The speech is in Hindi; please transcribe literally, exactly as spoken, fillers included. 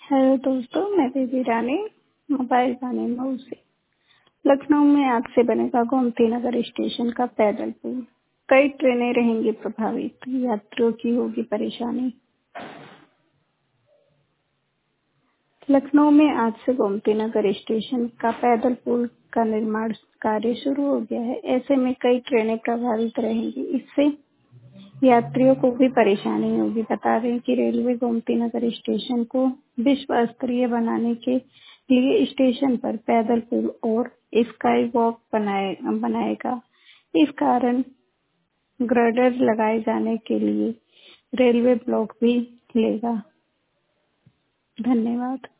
हेलो दोस्तों, मैं बेबी रानी मोबाइल वाणी मऊ से। लखनऊ में आज से बनेगा गोमती नगर स्टेशन का पैदल पुल। कई ट्रेनें रहेंगी प्रभावित, यात्रियों की होगी परेशानी। लखनऊ में आज से गोमती नगर स्टेशन का पैदल पुल का निर्माण कार्य शुरू हो गया है। ऐसे में कई ट्रेनें प्रभावित रहेंगी, इससे यात्रियों को भी परेशानी होगी। बता दें कि रेलवे गोमती नगर स्टेशन को विश्व स्तरीय बनाने के लिए स्टेशन पर पैदल पुल और स्काई वॉक बनाए बनाएगा। इस कारण गर्डर लगाए जाने के लिए रेलवे ब्लॉक भी लेगा। धन्यवाद।